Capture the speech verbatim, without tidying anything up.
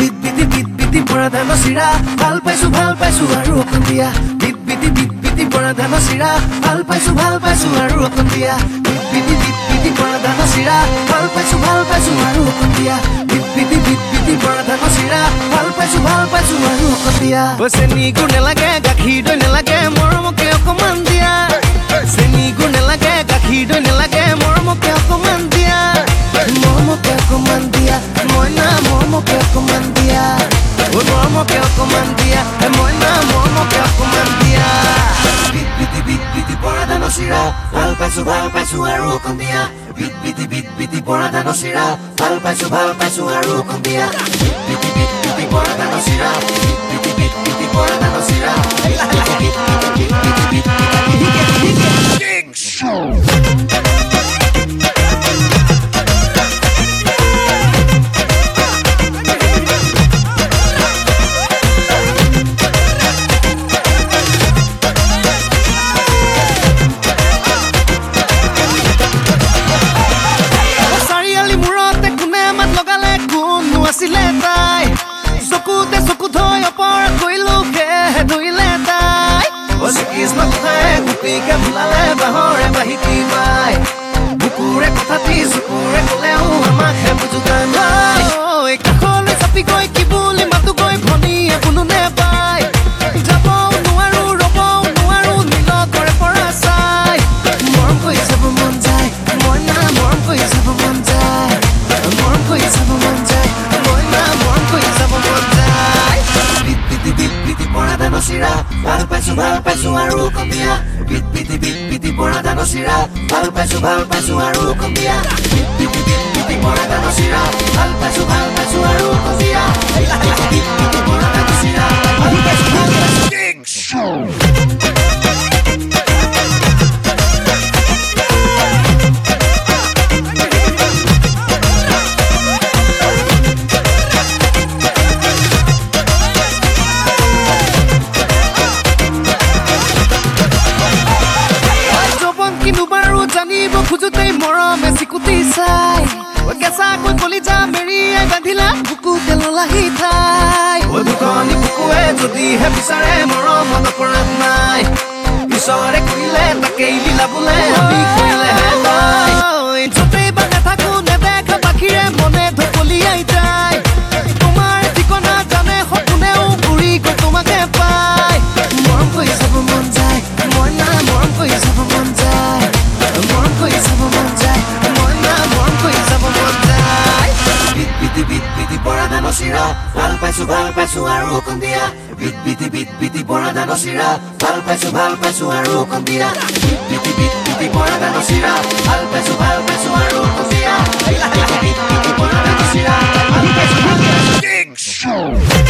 beet বিটি beet বিটি পৰা ধান চিৰা ভাল পাইছো ভাল পাইছো আৰু অকণ দিয়া বিট বিটি বিট বিটি পৰা ধান চিৰা ভাল পাইছো ভাল পাইছো আৰু অকণ দিয়া বিট বিটি বিট বিটি পৰা ধান চিৰা ভাল পাইছো ভাল পাইছো আৰু অকণ দিয়া বিট বিটি বিট বিটি পৰা ধান চিৰা ভাল পাইছো ভাল পাইছো আৰু অকণ দিয়া চেনি গুৰ নেলাগে গাখীৰ দৈ নেলাগে মৰমকে অকমান দিয়া চেনি গুৰ নেলাগে গাখীৰ দৈ নেলাগে মৰমকে অকমান দিয়া মৰমকে অকমান দিয়া মইনা মৰমকে অকমান দিয়া ও মৰমকে অকমান দিয়া মইনা মৰমকে অকমান দিয়া বিট বিটি বিট বিটি পৰা ধান চিৰা ভাল পাইছো ভাল পাইছো আৰু অকণ দিয়া বিট বিটি বিট বিটি পৰা ধান চিৰা ভাল পাইছো ভাল পাইছো আৰু অকণ দিয়া বিট বিটি বিট বিটি পৰা ধান চিৰা বিট বিটি বিট বিটি পৰা ধান চিৰা বিট বিটি বিট বিটি বিট আছিলে তাই চকুতে চকু থৈ অপৰাধ কৰিলো কেহে ধৰিলে তাই কৃষ্ণ কথাই গোপীকে ভুলালে বাহৰে বাহিতি পাই বুকুৰে কথাটি চকুৰে কলেও আমাকহে বুজোতা নাই কাষলৈ চাপি গৈ কি বুলি মাতো গৈ ভনীয়ে কোনো নেপায় যাবও নোৱাৰো ৰবও নোৱাৰো নীল কৰে পৰা চাই মৰম কৰি চাব মন যায় মইনা মৰম কৰি চাব মন যায় মৰম কৰি চাব মন যায় চিৰা ভাল পাইছো ভাল পাইছো আৰু অকণ দিয়া বিট বিটি বিট বিটি পৰা ধান চিৰা ভাল পাইছো ভাল পাইছো আৰু অকণ দিয়া বিট বিটি বিট বিটি পৰা ধান চিৰা ভাল পাইছো ভাল পাইছো আৰু অকণ দিয়া বিট বিটি বিট বিটি পৰা ধান চিৰা ভাল পাইছো ভাল পাইছো জানিব খুজোতেই মৰমে চিকুটি চাই কেঁচাকৈ কলিজা মেৰিয়াই বান্ধিলা বুকুতে ললাহি ঠাই দুখনি বুকুৱে যদিহে বিচাৰে মৰম অপৰাধ নাই ঈশ্বৰে কৰিলে তাকেই লীলা বোলে আমি কৰিলেহে নাই য'তেই বা নাথাকো নেদেখা পাখিৰে মনে ঢপলিয়াই যায় তোমাৰ ঠিকনা জানে সপোনেও ঘূৰি গৈ তোমাকে পায় মৰম কৰি চাব মন যায় মইনা মৰম কৰি চাব মন যায় মৰম কৰি চাব মন যায় মইনা মৰম কৰি চাব মন যায় বিট বিটি বিট বিটি পৰা ধান চিৰা ভাল পাইছো ভাল পাইছো আৰু অকণ দিয়া বিট বিটি বিট বিটি পৰা ধান চিৰা ভাল পাইছো ভাল পাইছো আৰু অকণ দিয়া বিট বিটি বিট বিটি পৰা ধান চিৰা ভাল পাইছো ভাল পাইছো আৰু অকণ দিয়া বিট বিটি বিট বিটি পৰা ধান চিৰা ভাল পাইছো ভাল পাইছো